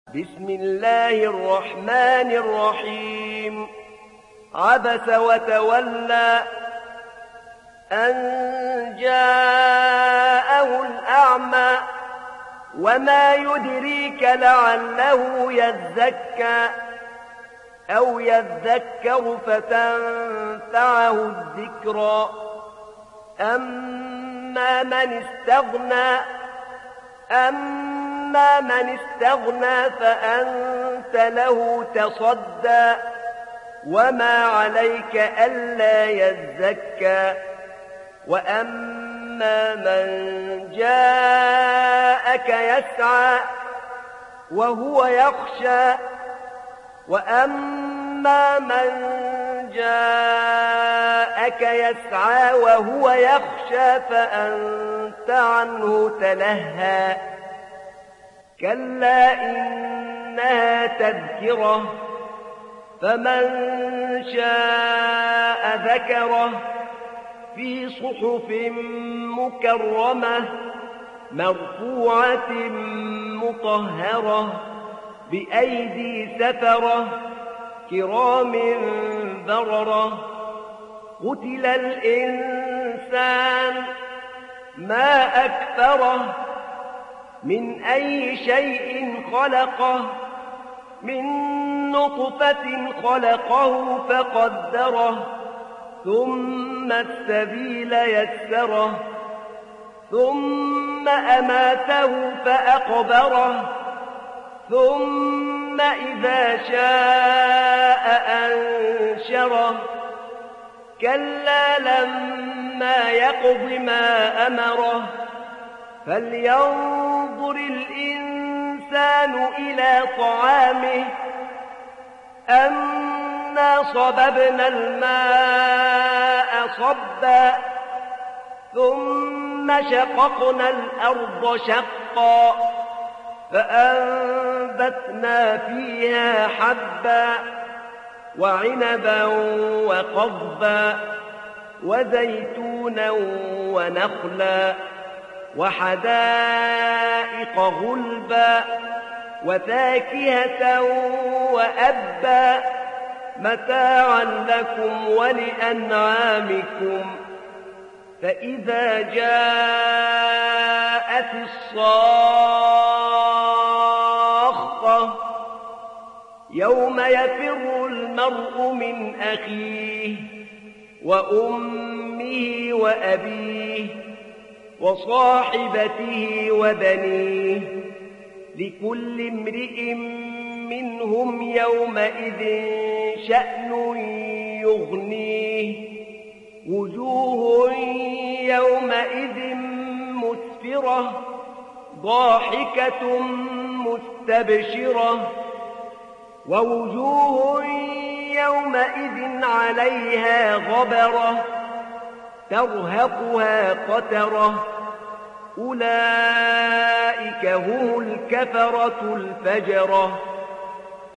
بسم الله الرحمن الرحيم عبس وتولى أن جاءه الأعمى وما يدريك لعله يزكى أو يذكر فتنفعه الذكرى أما من استغنى فأنت له تصدى وما عليك ألا يزكى وأما من جاءك يسعى وهو يخشى فأنت عنه تلهى كلا إنها تذكرة فمن شاء ذكره في صحف مكرمة مرفوعة مطهرة بأيدي سفرة كرام بررة قتل الإنسان ما أكفره من أي شيء خلقه من نطفة خلقه فقدره ثم السبيل يسره ثم أماته فأقبره ثم إذا شاء أنشره كلا لما يقض ما أمره فلينظر الإنسان إلى طعامه أنا صببنا الماء صبا ثم شققنا الأرض شقا فأنبتنا فيها حبا وعنبا وقضبا وزيتونا ونخلا وحدائق غلبا وفاكهة وأبا متاعا لكم ولأنعامكم فإذا جاءت الصاخة يوم يفر المرء من أخيه وأمه وأبيه وصاحبته وبنيه لكل امرئ منهم يومئذ شأن يغنيه وجوه يومئذ مسفرة ضاحكة مستبشرة ووجوه يومئذ عليها غبرة ترهقها قترة أولئك هم الكفرة الفجرة